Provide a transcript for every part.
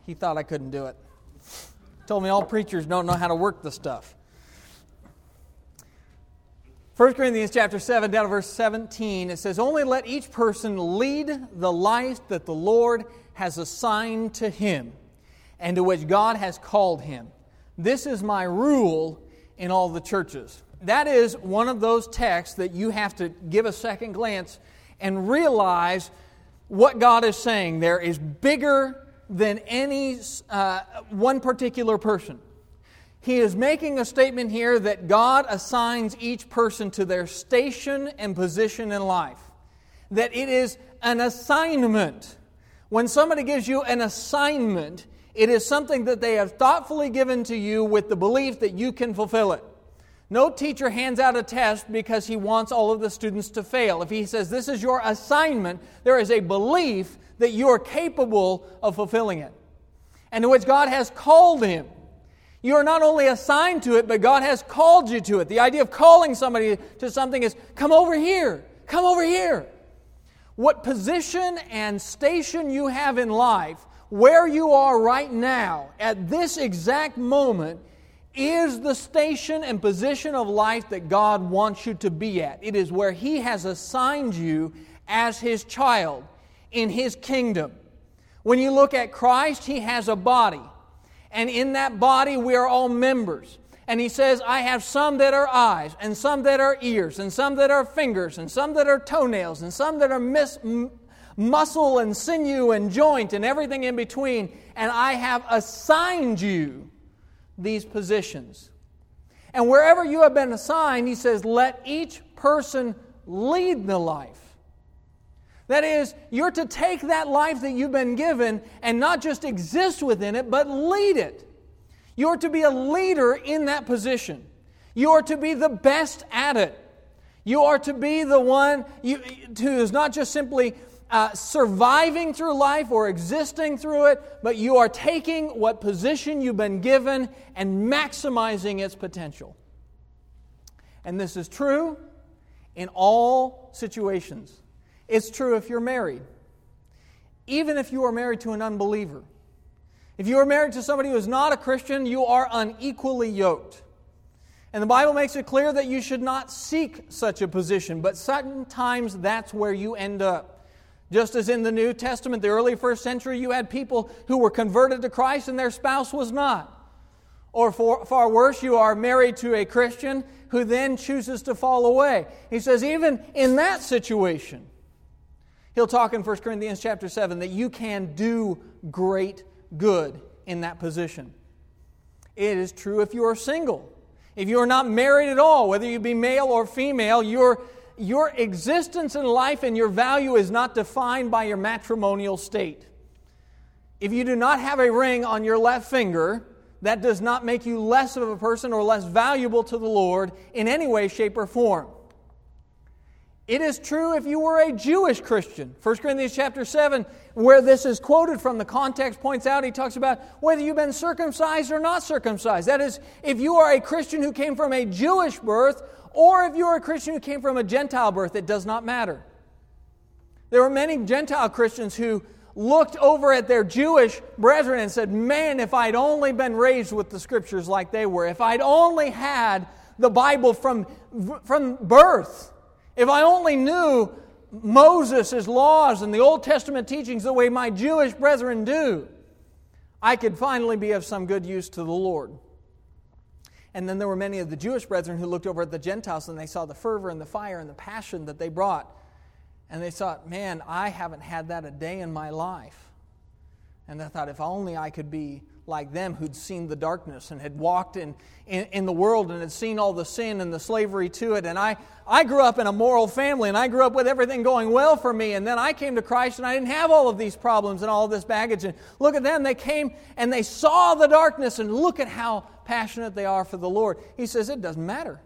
He thought I couldn't do it. Told me all preachers don't know how to work the stuff. 1 Corinthians chapter 7, down to verse 17, it says, "Only let each person lead the life that the Lord has assigned to him, and to which God has called him. This is my rule in all the churches." That is one of those texts that you have to give a second glance and realize what God is saying there is bigger than any one particular person. He is making a statement here that God assigns each person to their station and position in life. That it is an assignment. When somebody gives you an assignment, it is something that they have thoughtfully given to you with the belief that you can fulfill it. No teacher hands out a test because he wants all of the students to fail. If he says, "This is your assignment," there is a belief that you are capable of fulfilling it. And to which God has called him. You are not only assigned to it, but God has called you to it. The idea of calling somebody to something is, "Come over here, come over here." What position and station you have in life, where you are right now, at this exact moment, is the station and position of life that God wants you to be at. It is where He has assigned you as His child in His kingdom. When you look at Christ, He has a body. And in that body, we are all members. And He says, "I have some that are eyes, and some that are ears, and some that are fingers, and some that are toenails, and some that are muscle and sinew and joint and everything in between. And I have assigned you these positions." And wherever you have been assigned, He says, let each person lead the life. That is, you're to take that life that you've been given and not just exist within it, but lead it. You're to be a leader in that position. You are to be the best at it. You are to be the one who is not just simply surviving through life or existing through it, but you are taking what position you've been given and maximizing its potential. And this is true in all situations. It's true if you're married. Even if you are married to an unbeliever. If you are married to somebody who is not a Christian, you are unequally yoked. And the Bible makes it clear that you should not seek such a position, but sometimes that's where you end up. Just as in the New Testament, the early first century, you had people who were converted to Christ and their spouse was not. Or far worse, you are married to a Christian who then chooses to fall away. He says even in that situation, he'll talk in 1 Corinthians chapter 7 that you can do great good in that position. It is true if you are single. If you are not married at all, whether you be male or female, your existence in life and your value is not defined by your matrimonial state. If you do not have a ring on your left finger, that does not make you less of a person or less valuable to the Lord in any way, shape, or form. It is true if you were a Jewish Christian. 1 Corinthians chapter 7, where this is quoted from, the context points out, he talks about whether you've been circumcised or not circumcised. That is, if you are a Christian who came from a Jewish birth, or if you are a Christian who came from a Gentile birth, it does not matter. There were many Gentile Christians who looked over at their Jewish brethren and said, "Man, if I'd only been raised with the Scriptures like they were, if I'd only had the Bible from birth, if I only knew Moses' laws and the Old Testament teachings the way my Jewish brethren do, I could finally be of some good use to the Lord." And then there were many of the Jewish brethren who looked over at the Gentiles and they saw the fervor and the fire and the passion that they brought. And they thought, "Man, I haven't had that a day in my life." And they thought, if only I could be like them who'd seen the darkness and had walked in the world and had seen all the sin and the slavery to it. And I grew up in a moral family and I grew up with everything going well for me. And then I came to Christ and I didn't have all of these problems and all of this baggage. And look at them, they came and they saw the darkness and look at how passionate they are for the Lord. He says it doesn't matter.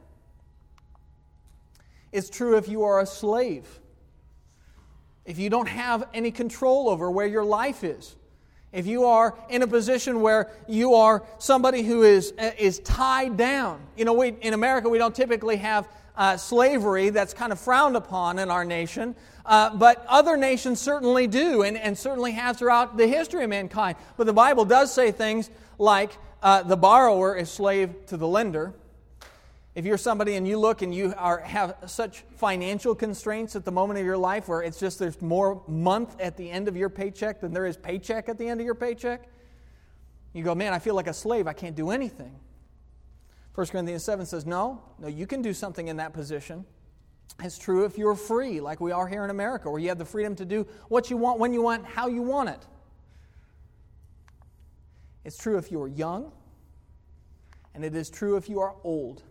It's true if you are a slave. If you don't have any control over where your life is. if you are in a position where you are somebody who is tied down. You know, in America we don't typically have slavery. That's kind of frowned upon in our nation. But other nations certainly do, and certainly have throughout the history of mankind. But the Bible does say things like the borrower is slave to the lender. If you're somebody and you look and you have such financial constraints at the moment of your life where it's just there's more month at the end of your paycheck than there is paycheck at the end of your paycheck, you go, man, I feel like a slave. I can't do anything. 1 Corinthians 7 says, no, you can do something in that position. It's true if you're free, like we are here in America, where you have the freedom to do what you want, when you want, how you want it. It's true if you are young, and it is true if you are old.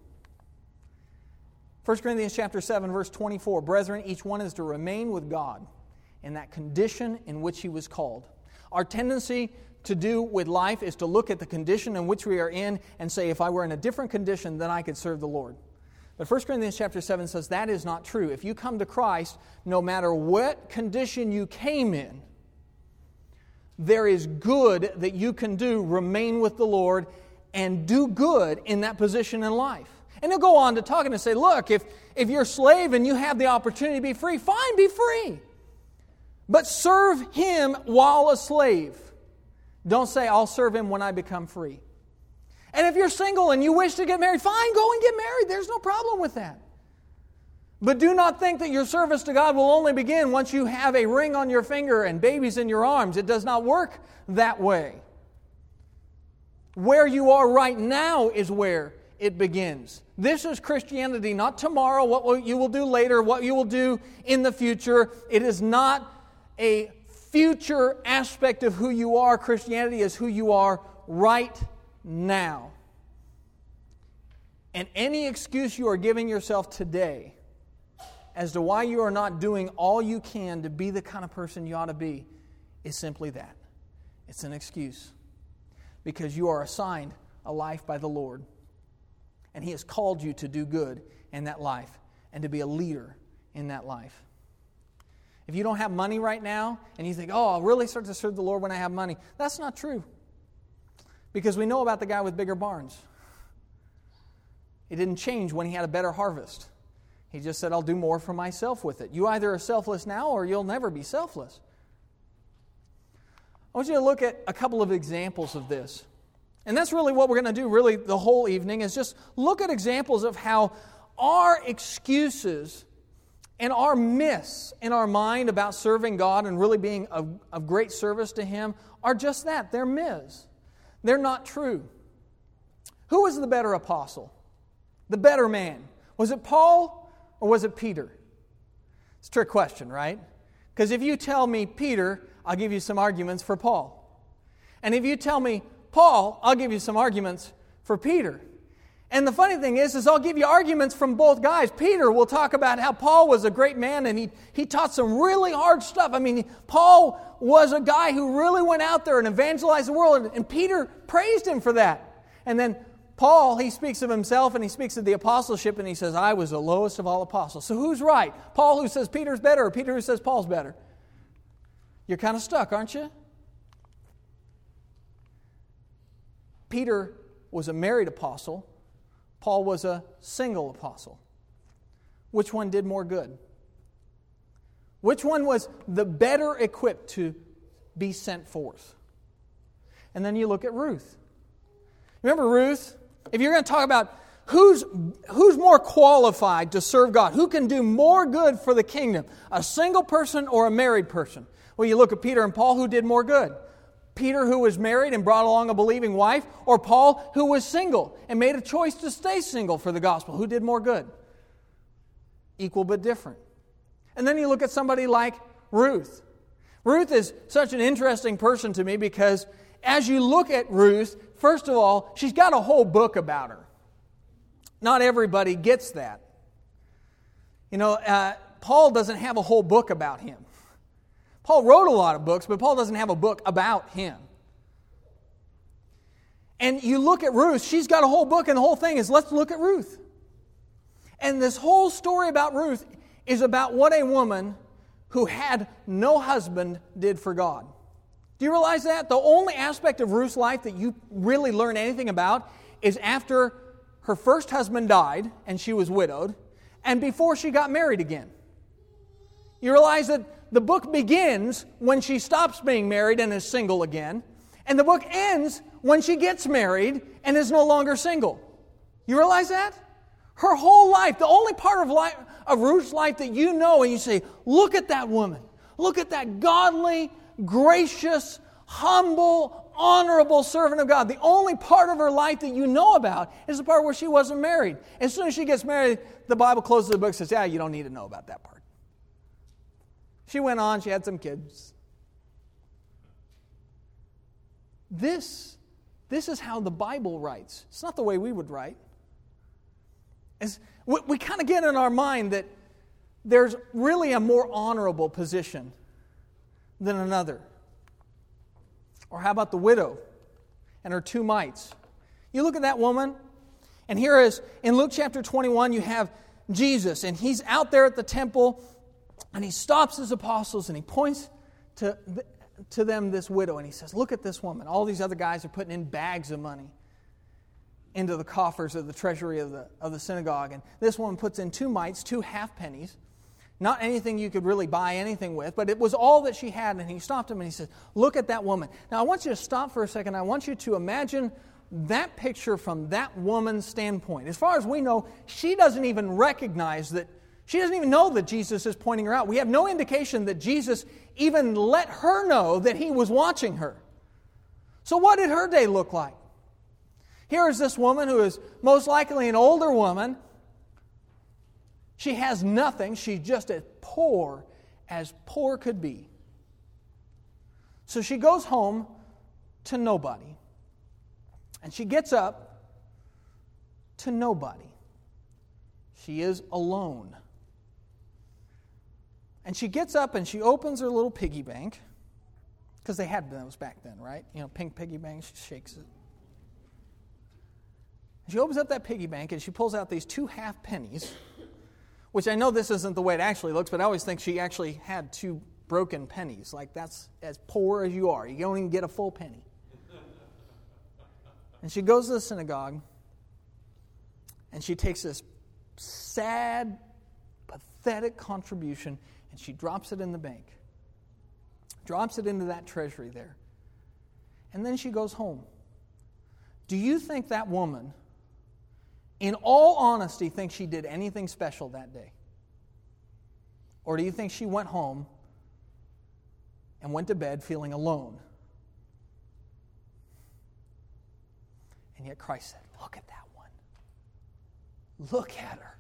1 Corinthians chapter 7, verse 24, brethren, each one is to remain with God in that condition in which he was called. Our tendency to do with life is to look at the condition in which we are in and say, if I were in a different condition, then I could serve the Lord. But 1 Corinthians chapter 7 says that is not true. If you come to Christ, no matter what condition you came in, there is good that you can do, remain with the Lord, and do good in that position in life. And he'll go on to talk and to say, look, if you're a slave and you have the opportunity to be free, fine, be free. But serve Him while a slave. Don't say, I'll serve Him when I become free. And if you're single and you wish to get married, fine, go and get married. There's no problem with that. But do not think that your service to God will only begin once you have a ring on your finger and babies in your arms. It does not work that way. Where you are right now is where it begins. This is Christianity, not tomorrow, what you will do later, what you will do in the future. It is not a future aspect of who you are. Christianity is who you are right now. And any excuse you are giving yourself today as to why you are not doing all you can to be the kind of person you ought to be is simply that. It's an excuse. Because you are assigned a life by the Lord. And He has called you to do good in that life and to be a leader in that life. If you don't have money right now and you think, I'll really start to serve the Lord when I have money, that's not true. Because we know about the guy with bigger barns. It didn't change when he had a better harvest. He just said, I'll do more for myself with it. You either are selfless now or you'll never be selfless. I want you to look at a couple of examples of this. And that's really what we're going to do really the whole evening is just look at examples of how our excuses and our myths in our mind about serving God and really being of great service to Him are just that. They're myths. They're not true. Who was the better apostle? The better man? Was it Paul or was it Peter? It's a trick question, right? Because if you tell me Peter, I'll give you some arguments for Paul. And if you tell me Paul, I'll give you some arguments for Peter. And the funny thing is I'll give you arguments from both guys. Peter will talk about how Paul was a great man and he taught some really hard stuff. I mean, Paul was a guy who really went out there and evangelized the world, and Peter praised him for that. And then Paul, he speaks of himself and he speaks of the apostleship and he says, I was the lowest of all apostles. So who's right? Paul who says Peter's better or Peter who says Paul's better? You're kind of stuck, aren't you? Peter was a married apostle. Paul was a single apostle. Which one did more good? Which one was the better equipped to be sent forth? And then you look at Ruth. Remember Ruth? If you're going to talk about who's more qualified to serve God, who can do more good for the kingdom, a single person or a married person? Well, you look at Peter and Paul, who did more good? Peter, who was married and brought along a believing wife, or Paul, who was single and made a choice to stay single for the gospel? Who did more good? Equal but different. And then you look at somebody like Ruth. Ruth is such an interesting person to me because as you look at Ruth, first of all, she's got a whole book about her. Not everybody gets that. You know, Paul doesn't have a whole book about him. Paul wrote a lot of books, but Paul doesn't have a book about him. And you look at Ruth, she's got a whole book, and the whole thing is, let's look at Ruth. And this whole story about Ruth is about what a woman who had no husband did for God. Do you realize that? The only aspect of Ruth's life that you really learn anything about is after her first husband died and she was widowed, and before she got married again. You realize that the book begins when she stops being married and is single again, and the book ends when she gets married and is no longer single. You realize that? Her whole life, the only part of Ruth's life that you know and you say, look at that woman. Look at that godly, gracious, humble, honorable servant of God. The only part of her life that you know about is the part where she wasn't married. As soon as she gets married, the Bible closes the book and says, yeah, you don't need to know about that part. She went on, she had some kids. This is how the Bible writes. It's not the way we would write. We kind of get in our mind that there's really a more honorable position than another. Or how about the widow and her two mites? You look at that woman, and here is, in Luke chapter 21, you have Jesus, and he's out there at the temple, and he stops his apostles, and he points to them this widow, and he says, look at this woman. All these other guys are putting in bags of money into the coffers of the treasury of the synagogue. And this woman puts in 2 mites, 2 half pennies. Not anything you could really buy anything with, but it was all that she had. And he stopped him and he said, look at that woman. Now I want you to stop for a second. I want you to imagine that picture from that woman's standpoint. As far as we know, she doesn't even recognize that, she doesn't even know that Jesus is pointing her out. We have no indication that Jesus even let her know that he was watching her. So what did her day look like? Here is this woman who is most likely an older woman. She has nothing. She's just as poor could be. So she goes home to nobody. And she gets up to nobody. She is alone. And she gets up and she opens her little piggy bank. Because they had those back then, right? You know, pink piggy bank. She shakes it. She opens up that piggy bank and she pulls out these 2 half pennies, which I know this isn't the way it actually looks, but I always think she actually had 2 broken pennies. Like, that's as poor as you are. You don't even get a full penny. And she goes to the synagogue and she takes this sad, pathetic contribution and she drops it in the bank. Drops it into that treasury there. And then she goes home. Do you think that woman, in all honesty, thinks she did anything special that day? Or do you think she went home and went to bed feeling alone? And yet Christ said, look at that one. Look at her.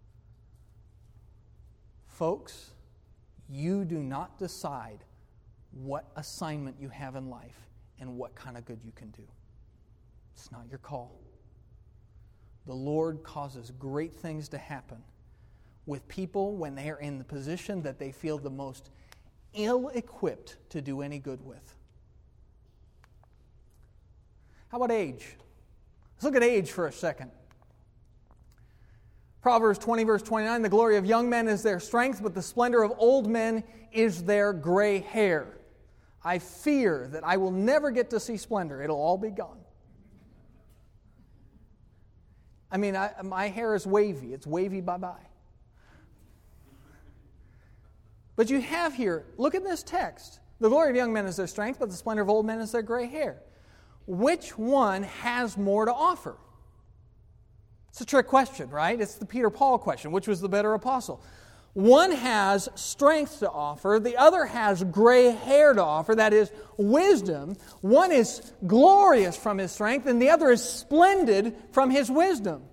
Folks, you do not decide what assignment you have in life and what kind of good you can do. It's not your call. The Lord causes great things to happen with people when they are in the position that they feel the most ill-equipped to do any good with. How about age? Let's look at age for a second. Proverbs 20, verse 29, the glory of young men is their strength, but the splendor of old men is their gray hair. I fear that I will never get to see splendor. It'll all be gone. I mean, my hair is wavy. It's wavy bye-bye. But you have here, look at this text. The glory of young men is their strength, but the splendor of old men is their gray hair. Which one has more to offer? It's a trick question, right? It's the Peter-Paul question. Which was the better apostle? One has strength to offer. The other has gray hair to offer. That is wisdom. One is glorious from his strength, and the other is splendid from his wisdom.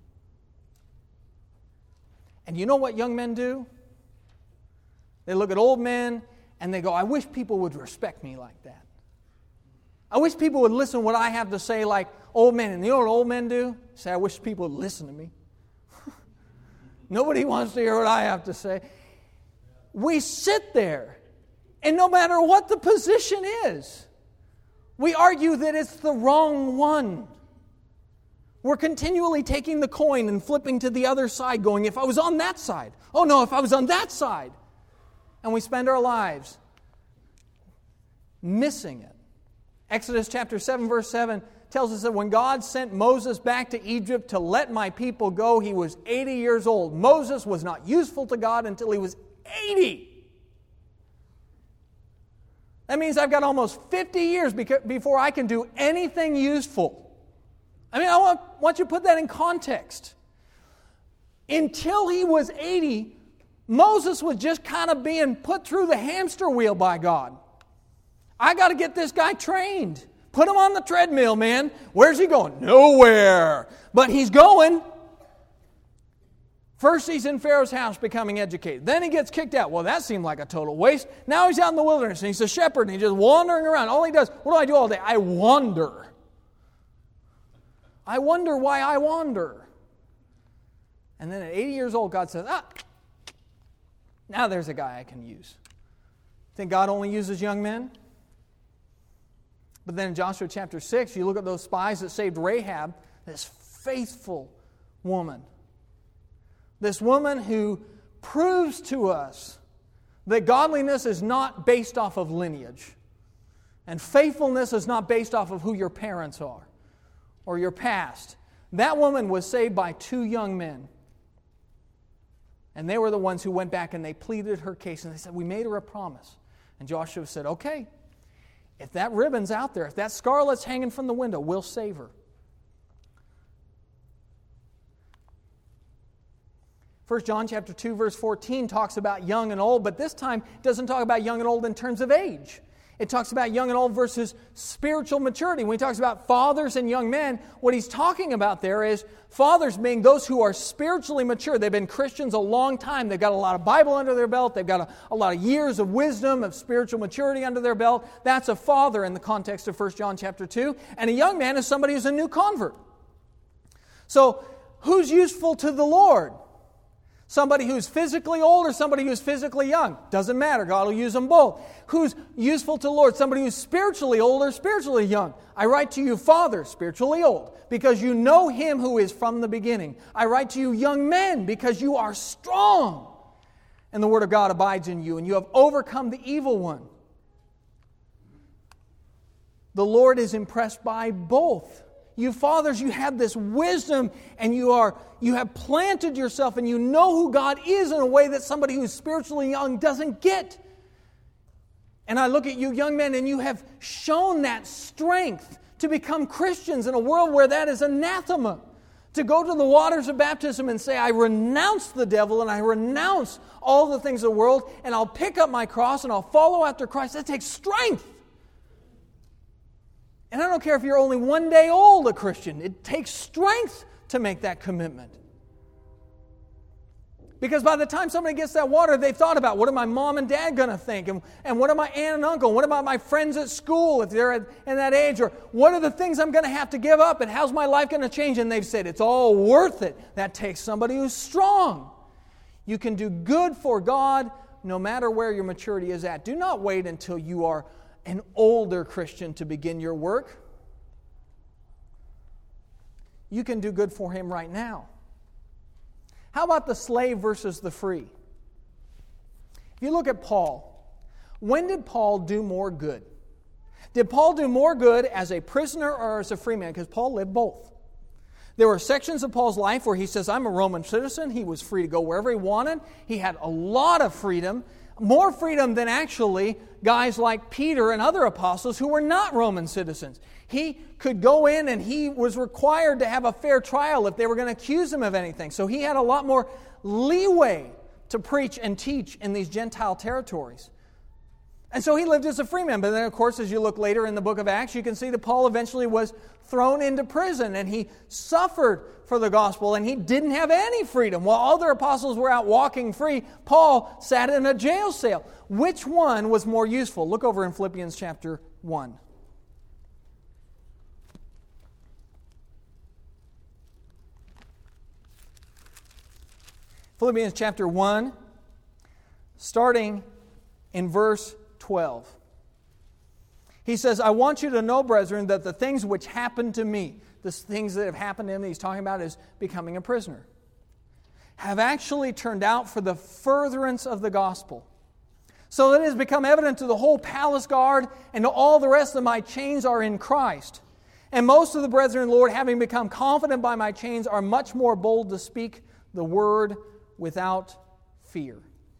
And you know what young men do? They look at old men, and they go, I wish people would respect me like that. I wish people would listen to what I have to say like old men. And you know what old men do? Say, I wish people would listen to me. Nobody wants to hear what I have to say. We sit there, and no matter what the position is, we argue that it's the wrong one. We're continually taking the coin and flipping to the other side, going, if I was on that side. Oh no, if I was on that side. And we spend our lives missing it. Exodus chapter 7, verse 7 tells us that when God sent Moses back to Egypt to let my people go, he was 80 years old. Moses was not useful to God until he was 80. That means I've got almost 50 years before I can do anything useful. I mean, I want you to put that in context. Until he was 80, Moses was just kind of being put through the hamster wheel by God. I got to get this guy trained. Put him on the treadmill, man. Where's he going? Nowhere. But he's going. First he's in Pharaoh's house becoming educated. Then he gets kicked out. Well, that seemed like a total waste. Now he's out in the wilderness and he's a shepherd and he's just wandering around. All he does, what do I do all day? I wander. I wonder why I wander. And then at 80 years old, God says, now there's a guy I can use. Think God only uses young men? But then in Joshua chapter 6, you look at those spies that saved Rahab, this faithful woman. This woman who proves to us that godliness is not based off of lineage. And faithfulness is not based off of who your parents are or your past. That woman was saved by 2 young men. And they were the ones who went back and they pleaded her case. And they said, we made her a promise. And Joshua said, okay, if that ribbon's out there, if that scarlet's hanging from the window, we'll save her. 1 John chapter 2, verse 14 talks about young and old, but this time it doesn't talk about young and old in terms of age. It talks about young and old versus spiritual maturity. When he talks about fathers and young men, what he's talking about there is fathers being those who are spiritually mature. They've been Christians a long time. They've got a lot of Bible under their belt. They've got a lot of years of wisdom, of spiritual maturity under their belt. That's a father in the context of 1 John chapter 2. And a young man is somebody who's a new convert. So, who's useful to the Lord? Somebody who's physically old or somebody who's physically young. Doesn't matter. God will use them both. Who's useful to the Lord? Somebody who's spiritually old or spiritually young. I write to you, fathers, spiritually old, because you know Him who is from the beginning. I write to you, young men, because you are strong, and the Word of God abides in you, and you have overcome the evil one. The Lord is impressed by both. You fathers, you have this wisdom and you have planted yourself and you know who God is in a way that somebody who's spiritually young doesn't get. And I look at you young men and you have shown that strength to become Christians in a world where that is anathema. To go to the waters of baptism and say, I renounce the devil and I renounce all the things of the world and I'll pick up my cross and I'll follow after Christ. That takes strength. And I don't care if you're only one day old a Christian. It takes strength to make that commitment. Because by the time somebody gets that water, they've thought about, what are my mom and dad going to think? And what are my aunt and uncle? What about my friends at school if they're in that age? Or what are the things I'm going to have to give up? And how's my life going to change? And they've said, it's all worth it. That takes somebody who's strong. You can do good for God no matter where your maturity is at. Do not wait until you are an older Christian to begin your work. You can do good for Him right now. How about the slave versus the free? If you look at Paul, when did Paul do more good? Did Paul do more good as a prisoner or as a free man? Because Paul lived both. There were sections of Paul's life where he says, I'm a Roman citizen. He was free to go wherever he wanted. He had a lot of freedom. More freedom than actually guys like Peter and other apostles who were not Roman citizens. He could go in and he was required to have a fair trial if they were going to accuse him of anything. So he had a lot more leeway to preach and teach in these Gentile territories. And so he lived as a free man. But then, of course, as you look later in the book of Acts, you can see that Paul eventually was thrown into prison and he suffered for the gospel and he didn't have any freedom. While other apostles were out walking free, Paul sat in a jail cell. Which one was more useful? Look over in Philippians chapter 1. Philippians chapter 1, starting in verse 12. He says, I want you to know, brethren, that the things which happened to me, the things that have happened to him that he's talking about is becoming a prisoner, have actually turned out for the furtherance of the gospel, So that it has become evident to the whole palace guard and to all the rest that my chains are in Christ. And most of the brethren in the Lord, having become confident by my chains, are much more bold to speak the word without fear.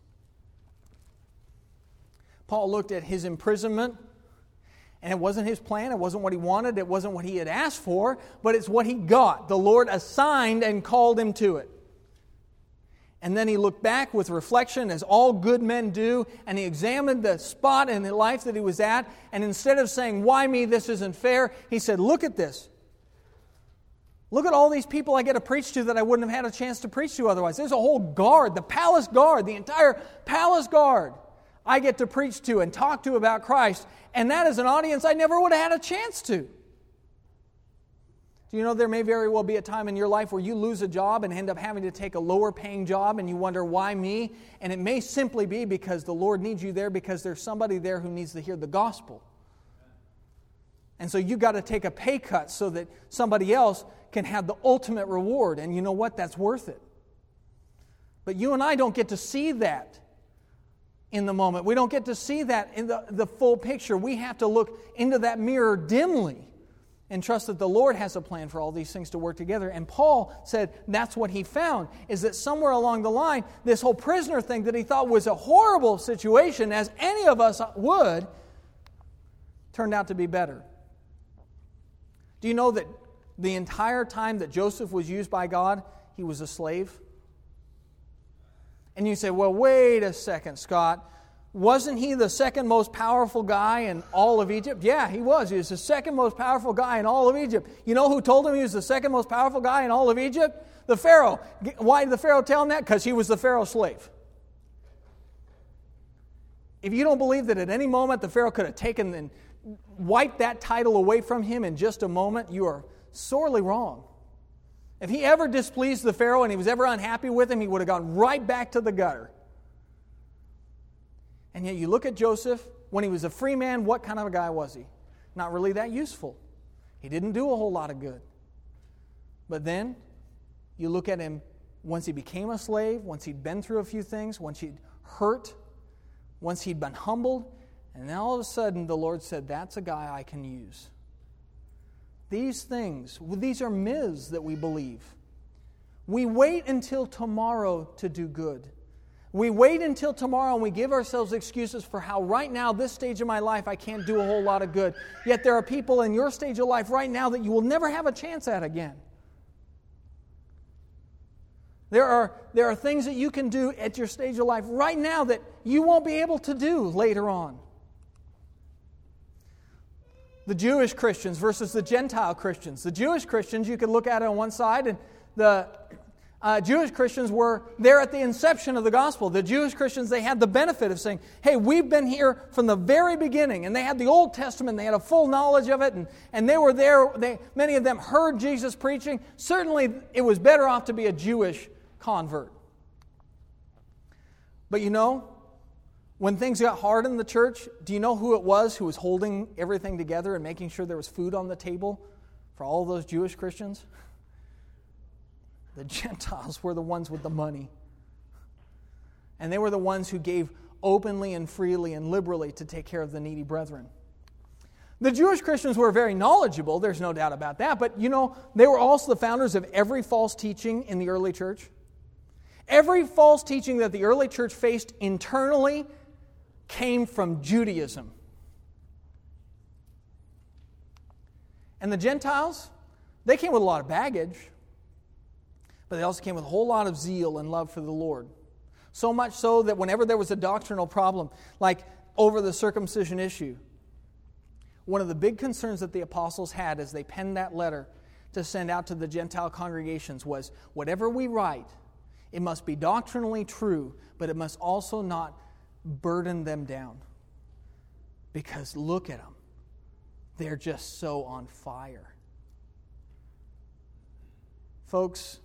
Paul looked at his imprisonment, and it wasn't his plan, it wasn't what he wanted, it wasn't what he had asked for, but it's what he got. The Lord assigned and called him to it. And then he looked back with reflection, as all good men do, and he examined the spot in the life that he was at, and instead of saying, "Why me, this isn't fair," he said, "Look at this. Look at all these people I get to preach to that I wouldn't have had a chance to preach to otherwise. There's a whole guard, the palace guard, the entire palace guard I get to preach to and talk to about Christ, and that is an audience I never would have had a chance to." Do you know there may very well be a time in your life where you lose a job and end up having to take a lower paying job and you wonder, why me? And it may simply be because the Lord needs you there because there's somebody there who needs to hear the gospel. And so you've got to take a pay cut so that somebody else can have the ultimate reward. And you know what? That's worth it. But you and I don't get to see that in the moment. We don't get to see that in the full picture. We have to look into that mirror dimly and trust that the Lord has a plan for all these things to work together. And Paul said that's what he found, is that somewhere along the line, this whole prisoner thing that he thought was a horrible situation, as any of us would, turned out to be better. Do you know that the entire time that Joseph was used by God, he was a slave? And you say, well, wait a second, Scott. Wasn't he the second most powerful guy in all of Egypt? Yeah, he was. He was the second most powerful guy in all of Egypt. You know who told him he was the second most powerful guy in all of Egypt? The Pharaoh. Why did the Pharaoh tell him that? Because he was the Pharaoh's slave. If you don't believe that at any moment the Pharaoh could have taken and wiped that title away from him in just a moment, you are sorely wrong. If he ever displeased the Pharaoh and he was ever unhappy with him, he would have gone right back to the gutter. And yet you look at Joseph, when he was a free man, what kind of a guy was he? Not really that useful. He didn't do a whole lot of good. But then you look at him once he became a slave, once he'd been through a few things, once he'd hurt, once he'd been humbled, and then all of a sudden the Lord said, that's a guy I can use. These things, these are myths that we believe. We wait until tomorrow to do good. We wait until tomorrow and we give ourselves excuses for how right now, this stage of my life, I can't do a whole lot of good. Yet there are people in your stage of life right now that you will never have a chance at again. There are things that you can do at your stage of life right now that you won't be able to do later on. The Jewish Christians versus the Gentile Christians. The Jewish Christians, you could look at it on one side, and the Jewish Christians were there at the inception of the gospel. The Jewish Christians, they had the benefit of saying, hey, we've been here from the very beginning. And they had the Old Testament, they had a full knowledge of it, and they were there. Many of them heard Jesus preaching. Certainly, it was better off to be a Jewish convert. But you know, when things got hard in the church, do you know who it was who was holding everything together and making sure there was food on the table for all those Jewish Christians? The Gentiles were the ones with the money. And they were the ones who gave openly and freely and liberally to take care of the needy brethren. The Jewish Christians were very knowledgeable, there's no doubt about that, but you know, they were also the founders of every false teaching in the early church. Every false teaching that the early church faced internally came from Judaism. And the Gentiles, they came with a lot of baggage, but they also came with a whole lot of zeal and love for the Lord. So much so that whenever there was a doctrinal problem, like over the circumcision issue, one of the big concerns that the apostles had as they penned that letter to send out to the Gentile congregations was, whatever we write, it must be doctrinally true, but it must also not burden them down. Because look at them. They're just so on fire. Folks,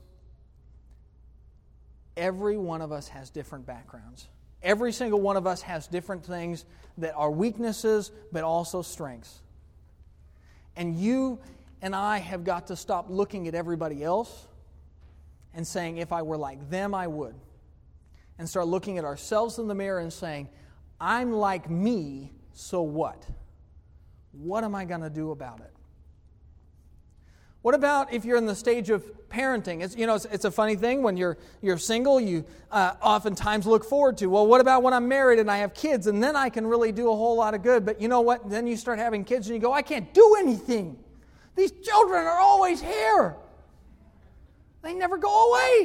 every one of us has different backgrounds. Every single one of us has different things that are weaknesses, but also strengths. And you and I have got to stop looking at everybody else and saying, if I were like them, I would. And start looking at ourselves in the mirror and saying, I'm like me, so what? What am I going to do about it? What about if you're in the stage of parenting? It's a funny thing when you're single. You oftentimes look forward to, well, what about when I'm married and I have kids, and then I can really do a whole lot of good. But you know what? Then you start having kids and you go, I can't do anything. These children are always here. They never go away.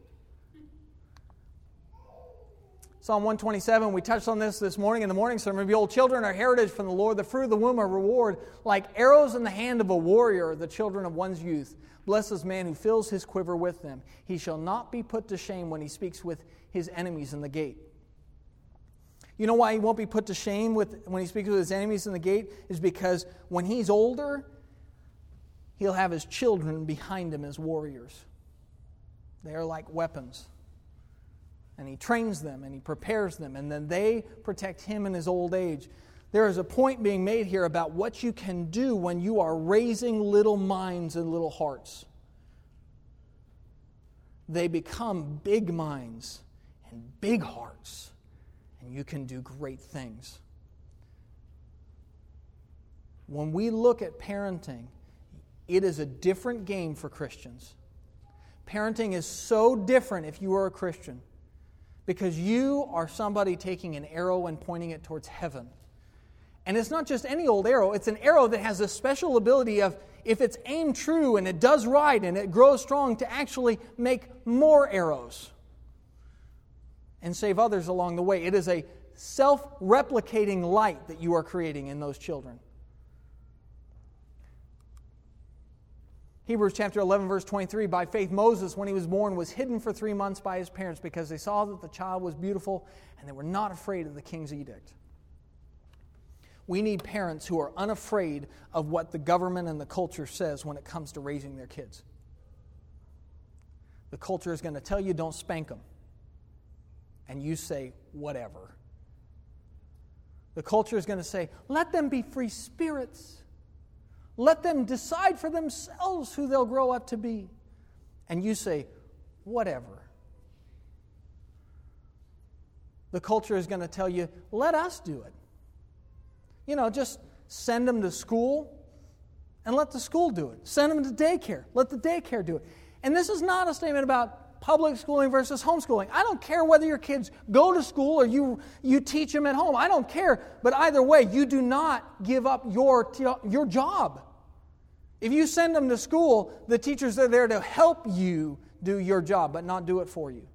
Psalm 127, we touched on this morning in the morning sermon. Behold, children are heritage from the Lord, the fruit of the womb are reward. Like arrows in the hand of a warrior, the children of one's youth. Blessed is man who fills his quiver with them. He shall not be put to shame when he speaks with his enemies in the gate. You know why he won't be put to shame when he speaks with his enemies in the gate? Is because when he's older, he'll have his children behind him as warriors. They are like weapons. And he trains them and he prepares them, and then they protect him in his old age. There is a point being made here about what you can do when you are raising little minds and little hearts. They become big minds and big hearts, and you can do great things. When we look at parenting, it is a different game for Christians. Parenting is so different if you are a Christian, because you are somebody taking an arrow and pointing it towards heaven. And it's not just any old arrow. It's an arrow that has a special ability of, if it's aimed true and it does right and it grows strong, to actually make more arrows and save others along the way. It is a self-replicating light that you are creating in those children. Hebrews chapter 11, verse 23, by faith Moses, when he was born, was hidden for 3 months by his parents because they saw that the child was beautiful and they were not afraid of the king's edict. We need parents who are unafraid of what the government and the culture says when it comes to raising their kids. The culture is going to tell you, don't spank them. And you say, whatever. The culture is going to say, let them be free spirits. Let them decide for themselves who they'll grow up to be. And you say, whatever. The culture is going to tell you, let us do it. Just send them to school and let the school do it. Send them to daycare. Let the daycare do it. And this is not a statement about public schooling versus homeschooling. I don't care whether your kids go to school or you teach them at home. I don't care. But either way, you do not give up your job. If you send them to school, the teachers are there to help you do your job, but not do it for you.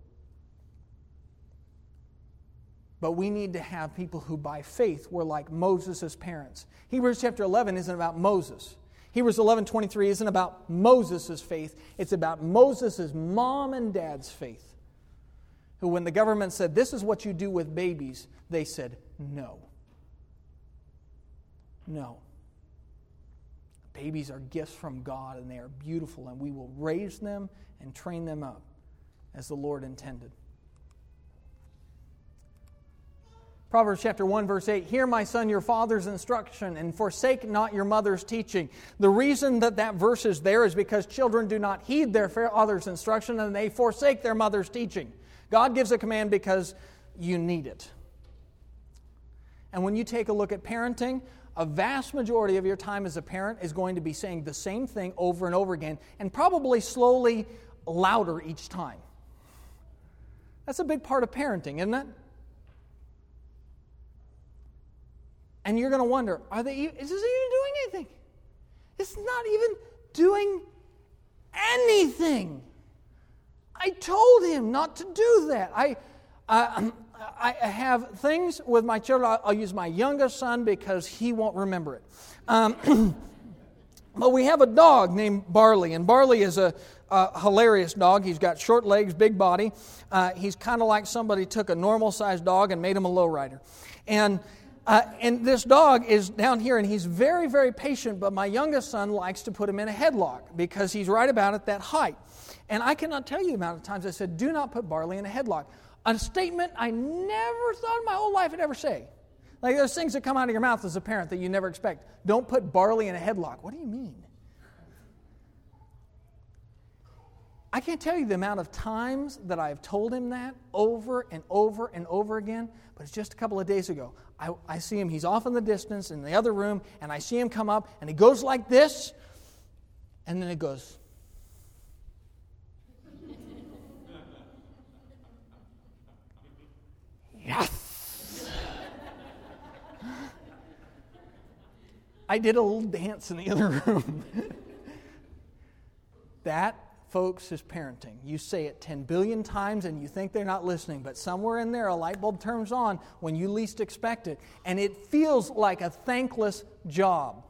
But we need to have people who by faith were like Moses' parents. Hebrews chapter 11 isn't about Moses. Hebrews 11:23 isn't about Moses' faith. It's about Moses' mom and dad's faith. Who, when the government said, this is what you do with babies, they said, no. No. Babies are gifts from God, and they are beautiful, and we will raise them and train them up as the Lord intended. Proverbs chapter 1, verse 8, hear, my son, your father's instruction, and forsake not your mother's teaching. The reason that verse is there is because children do not heed their father's instruction, and they forsake their mother's teaching. God gives a command because you need it. And when you take a look at parenting, a vast majority of your time as a parent is going to be saying the same thing over and over again, and probably slowly louder each time. That's a big part of parenting, isn't it? And you're going to wonder, is this even doing anything? It's not even doing anything. I told him not to do that. I have things with my children. I'll use my youngest son because he won't remember it. But we have a dog named Barley, and Barley is a hilarious dog. He's got short legs, big body. He's kind of like somebody took a normal-sized dog and made him a lowrider. And this dog is down here, and he's very, very patient, but my youngest son likes to put him in a headlock because he's right about at that height. And I cannot tell you the amount of times I said, do not put Barley in a headlock. A statement I never thought in my whole life I'd ever say. Like there's things that come out of your mouth as a parent that you never expect. Don't put Barley in a headlock. What do you mean? I can't tell you the amount of times that I've told him that over and over and over again, but it's just a couple of days ago. I see him, he's off in the distance in the other room, and I see him come up, and he goes like this, and then it goes. Yes! I did a little dance in the other room. That, folks, is parenting. You say it 10 billion times and you think they're not listening, but somewhere in there a light bulb turns on when you least expect it, and it feels like a thankless job.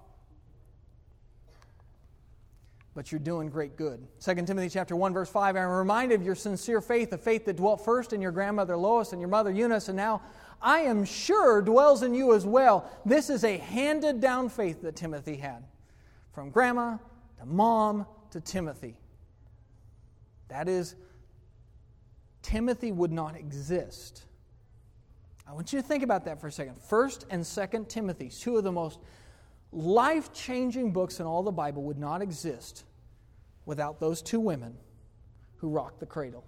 But you're doing great good. 2 Timothy chapter 1, verse 5, I'm reminded of your sincere faith, the faith that dwelt first in your grandmother Lois and your mother Eunice, and now I am sure dwells in you as well. This is a handed-down faith that Timothy had. From grandma to mom to Timothy. That is, Timothy would not exist. I want you to think about that for a second. 1 and 2 Timothy, two of the most life-changing books in all the Bible, would not exist without those two women who rocked the cradle.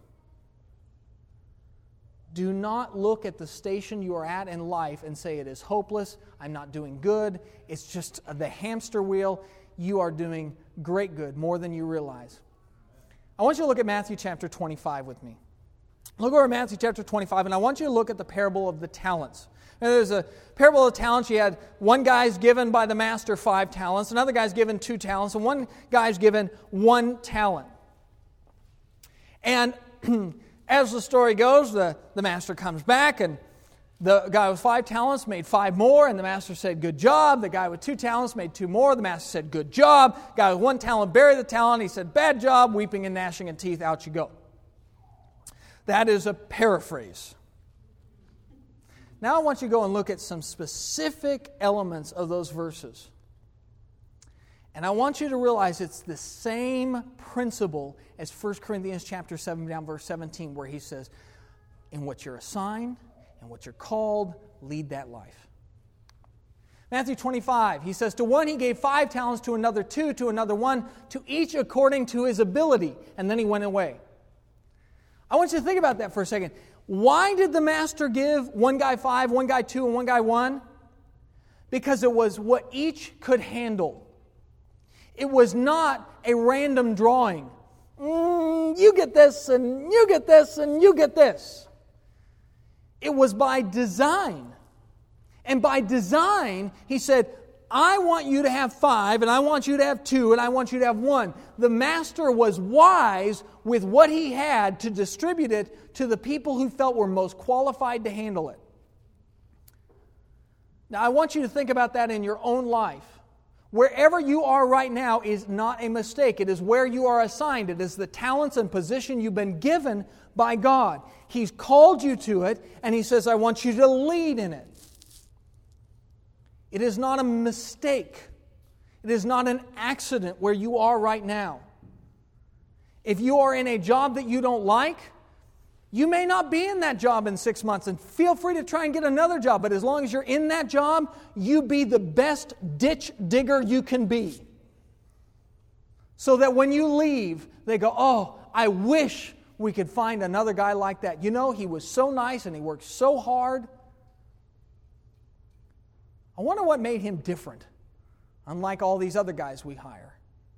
Do not look at the station you are at in life and say it is hopeless, I'm not doing good, it's just the hamster wheel. You are doing great good, more than you realize. I want you to look at Matthew chapter 25 with me. Look over at Matthew chapter 25, and I want you to look at the parable of the talents. Now, there's a parable of talents. You had one guy's given by the master 5 talents, another guy's given 2 talents, and one guy's given 1 talent. And as the story goes, the master comes back, and the guy with 5 talents made 5 more, and the master said, good job. The guy with 2 talents made 2 more. The master said, good job. The guy with 1 talent buried the talent. He said, bad job, weeping and gnashing of teeth, out you go. That is a paraphrase. Now I want you to go and look at some specific elements of those verses. And I want you to realize it's the same principle as 1 Corinthians chapter 7 down verse 17, where he says, in what you're assigned and what you're called, lead that life. Matthew 25, he says, to one he gave 5 talents, to another 2, to another 1, to each according to his ability. And then he went away. I want you to think about that for a second. Why did the master give one guy 5, one guy 2, and one guy 1? Because it was what each could handle. It was not a random drawing. You get this, and you get this, and you get this. It was by design. And by design, he said, I want you to have 5, and I want you to have 2, and I want you to have 1. The master was wise with what he had to distribute it to the people who felt were most qualified to handle it. Now, I want you to think about that in your own life. Wherever you are right now is not a mistake. It is where you are assigned. It is the talents and position you've been given by God. He's called you to it, and He says, I want you to lead in it. It is not a mistake. It is not an accident where you are right now. If you are in a job that you don't like, you may not be in that job in 6 months, and feel free to try and get another job. But as long as you're in that job, you be the best ditch digger you can be. So that when you leave, they go, oh, I wish we could find another guy like that. You know, he was so nice and he worked so hard. I wonder what made him different, unlike all these other guys we hire.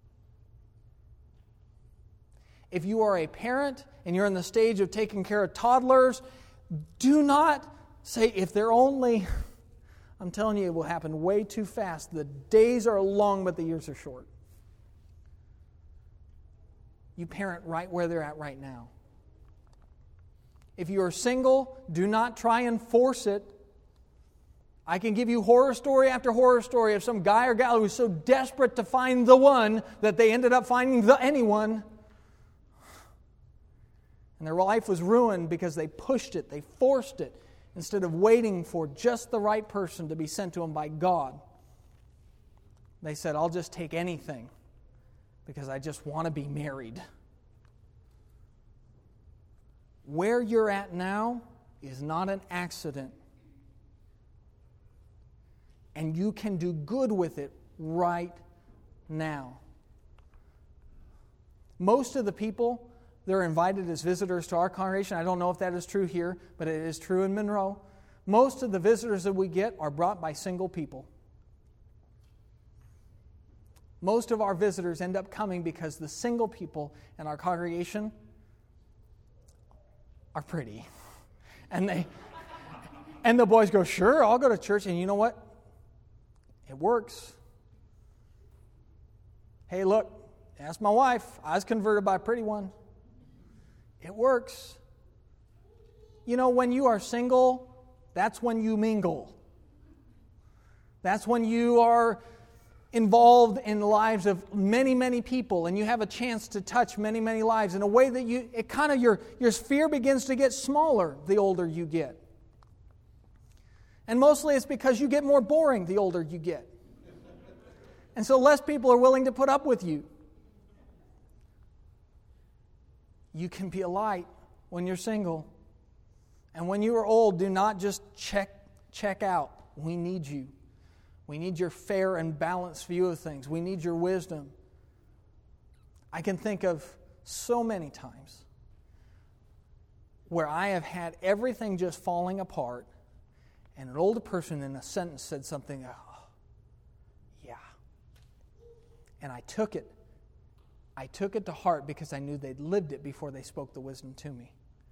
If you are a parent and you're in the stage of taking care of toddlers, do not say, if they're only, I'm telling you, it will happen way too fast. The days are long, but the years are short. You parent right where they're at right now. If you are single, do not try and force it. I can give you horror story after horror story of some guy or gal who was so desperate to find the one that they ended up finding the anyone. And their life was ruined because they pushed it, they forced it, instead of waiting for just the right person to be sent to them by God. They said, I'll just take anything because I just want to be married. Where you're at now is not an accident. And you can do good with it right now. Most of the people they're invited as visitors to our congregation. I don't know if that is true here, but it is true in Monroe. Most of the visitors that we get are brought by single people. Most of our visitors end up coming because the single people in our congregation are pretty. And the boys go, sure, I'll go to church. And you know what? It works. Hey, look, ask my wife. I was converted by a pretty one. It works. You know, when you are single, that's when you mingle. That's when you are involved in the lives of many, many people, and you have a chance to touch many, many lives in a way that your sphere begins to get smaller the older you get. And mostly it's because you get more boring the older you get. And so less people are willing to put up with you. You can be a light when you're single. And when you are old, do not just check out. We need you. We need your fair and balanced view of things. We need your wisdom. I can think of so many times where I have had everything just falling apart, and an older person in a sentence said something, oh, yeah. And I took it. I took it to heart because I knew they'd lived it before they spoke the wisdom to me.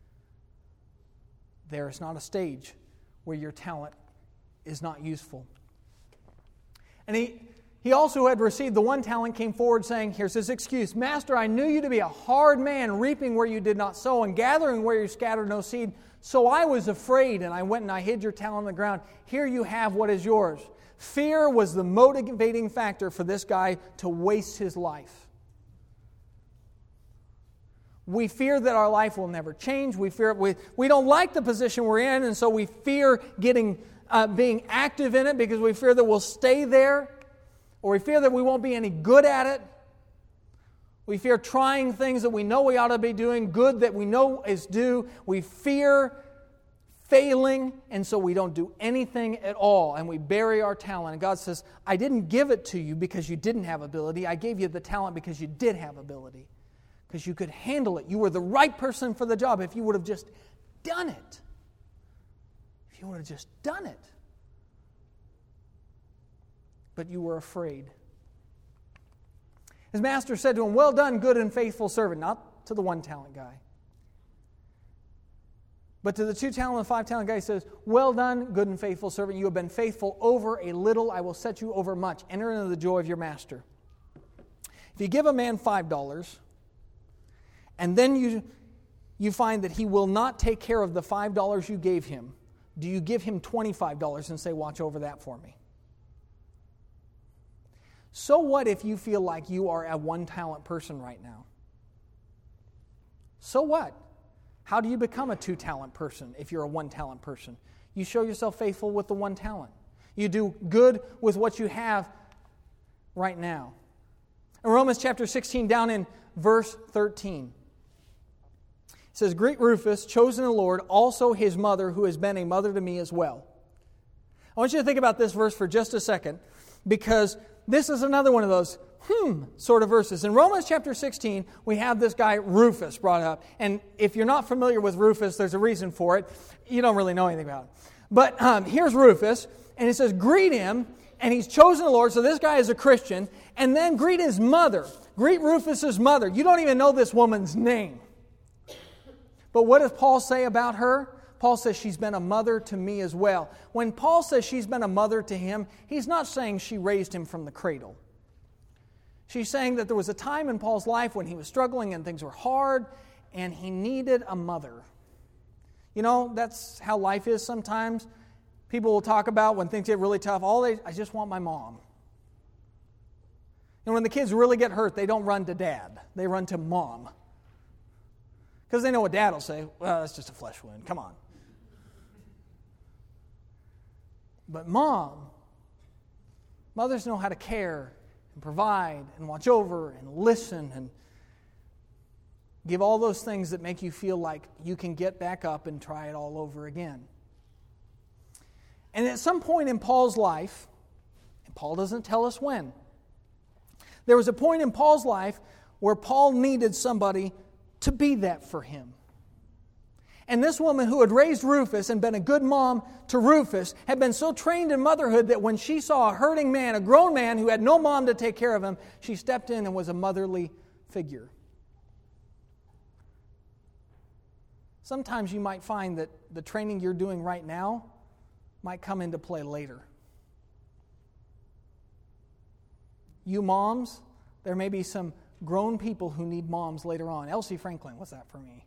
There is not a stage where your talent is not useful. And he also who had received the one talent came forward saying, here's his excuse, Master, I knew you to be a hard man, reaping where you did not sow and gathering where you scattered no seed. So I was afraid, and I went and I hid your talent on the ground. Here you have what is yours. Fear was the motivating factor for this guy to waste his life. We fear that our life will never change. We don't like the position we're in, and so we fear being active in it because we fear that we'll stay there, or we fear that we won't be any good at it. We fear trying things that we know we ought to be doing, good that we know is due. We fear failing, and so we don't do anything at all, and we bury our talent. And God says, I didn't give it to you because you didn't have ability. I gave you the talent because you did have ability, because you could handle it. You were the right person for the job if you would have just done it. If you would have just done it. But you were afraid. His master said to him, well done, good and faithful servant. Not to the one talent guy. But to the 2 talent and 5 talent guy, he says, well done, good and faithful servant. You have been faithful over a little. I will set you over much. Enter into the joy of your master. If you give a man $5, and then you find that he will not take care of the $5 you gave him, do you give him $25 and say, watch over that for me? So what if you feel like you are a one-talent person right now? So what? How do you become a 2-talent person if you're a 1-talent person? You show yourself faithful with the 1 talent. You do good with what you have right now. In Romans chapter 16, down in verse 13, it says, greet Rufus, chosen in the Lord, also his mother, who has been a mother to me as well. I want you to think about this verse for just a second, because this is another one of those sort of verses. In Romans chapter 16, we have this guy Rufus brought up. And if you're not familiar with Rufus, there's a reason for it. You don't really know anything about it. But here's Rufus, and it says, greet him, and he's chosen the Lord, so this guy is a Christian. And then greet his mother. Greet Rufus's mother. You don't even know this woman's name. But what does Paul say about her? Paul says she's been a mother to me as well. When Paul says she's been a mother to him, he's not saying she raised him from the cradle. She's saying that there was a time in Paul's life when he was struggling and things were hard and he needed a mother. You know, that's how life is sometimes. People will talk about when things get really tough, I just want my mom. And when the kids really get hurt, they don't run to dad. They run to mom. Because they know what dad will say. Well, that's just a flesh wound. Come on. But mothers know how to care and provide and watch over and listen and give all those things that make you feel like you can get back up and try it all over again. And at some point in Paul's life, and Paul doesn't tell us when, there was a point in Paul's life where Paul needed somebody to be that for him. And this woman who had raised Rufus and been a good mom to Rufus had been so trained in motherhood that when she saw a hurting man, a grown man who had no mom to take care of him, she stepped in and was a motherly figure. Sometimes you might find that the training you're doing right now might come into play later. You moms, there may be some grown people who need moms later on. Elsie Franklin, what's that for me?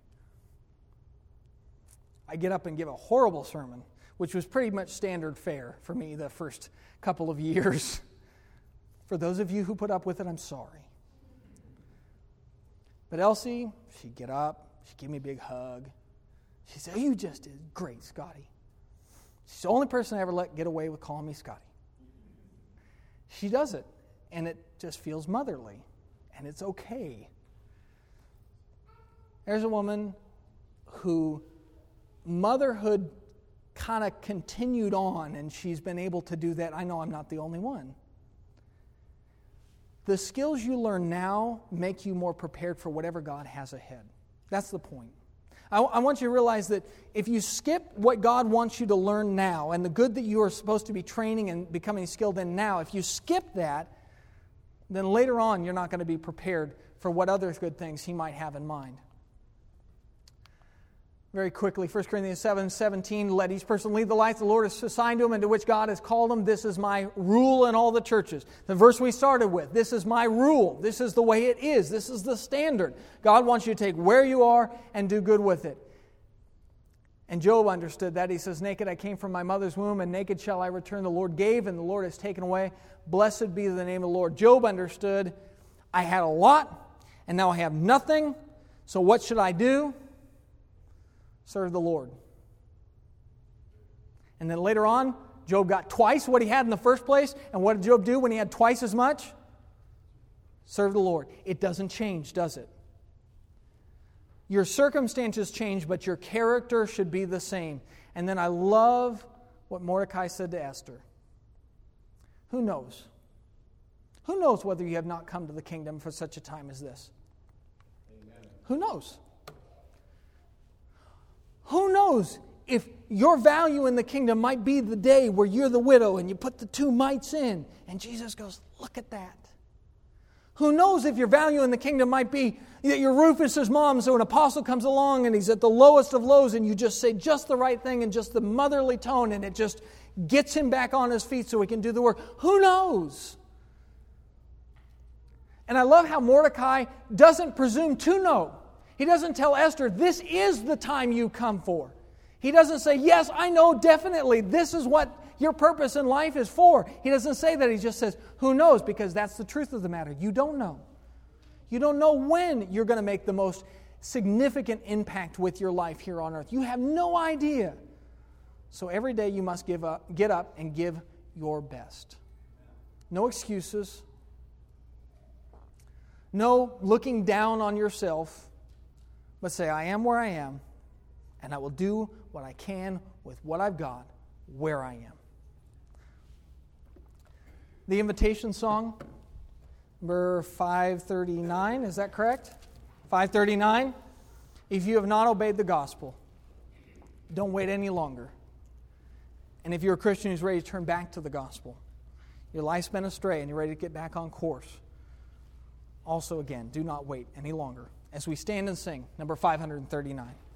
I get up and give a horrible sermon, which was pretty much standard fare for me the first couple of years. For those of you who put up with it, I'm sorry. But Elsie, she'd get up, she'd give me a big hug. She'd say, "Oh, you just did great, Scotty." She's the only person I ever let get away with calling me Scotty. She does it, and it just feels motherly, and it's okay. There's a woman who motherhood kind of continued on, and she's been able to do that. I know I'm not the only one. The skills you learn now make you more prepared for whatever God has ahead. That's the point. I want you to realize that if you skip what God wants you to learn now and the good that you are supposed to be training and becoming skilled in now, if you skip that, then later on you're not going to be prepared for what other good things He might have in mind. Very quickly, 1 Corinthians 7:17, let each person lead the life the Lord has assigned to him and to which God has called him. This is my rule in all the churches. The verse we started with, this is my rule. This is the way it is. This is the standard. God wants you to take where you are and do good with it. And Job understood that. He says, naked I came from my mother's womb, and naked shall I return. The Lord gave, and the Lord has taken away. Blessed be the name of the Lord. Job understood, I had a lot, and now I have nothing. So what should I do? Serve the Lord. And then later on, Job got twice what he had in the first place. And what did Job do when he had twice as much? Serve the Lord. It doesn't change, does it? Your circumstances change, but your character should be the same. And then I love what Mordecai said to Esther. Who knows? Who knows whether you have not come to the kingdom for such a time as this? Amen. Who knows? Who knows if your value in the kingdom might be the day where you're the widow and you put the 2 mites in and Jesus goes, look at that. Who knows if your value in the kingdom might be that you're Rufus's mom, so an apostle comes along and he's at the lowest of lows and you just say just the right thing in just the motherly tone and it just gets him back on his feet so he can do the work. Who knows? And I love how Mordecai doesn't presume to know. He doesn't tell Esther, this is the time you come for. He doesn't say, yes, I know definitely this is what your purpose in life is for. He doesn't say that. He just says, who knows? Because that's the truth of the matter. You don't know. You don't know when you're going to make the most significant impact with your life here on earth. You have no idea. So every day you must get up and give your best. No excuses. No looking down on yourself. But say, I am where I am, and I will do what I can with what I've got where I am. The invitation song, number 539, is that correct? 539. If you have not obeyed the gospel, don't wait any longer. And if you're a Christian who's ready to turn back to the gospel, your life's been astray and you're ready to get back on course, also again, do not wait any longer. As we stand and sing, number 539.